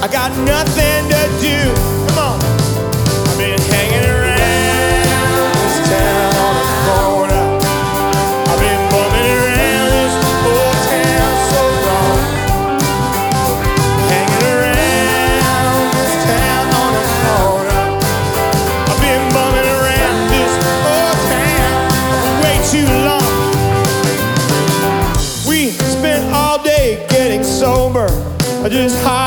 I got nothing to do. Come on. I've been hanging around this town on the corner. I've been bumming around this old town so long. Hanging around this town on the corner. I've been bumming around this old town for way too long. We spent all day getting sober. I just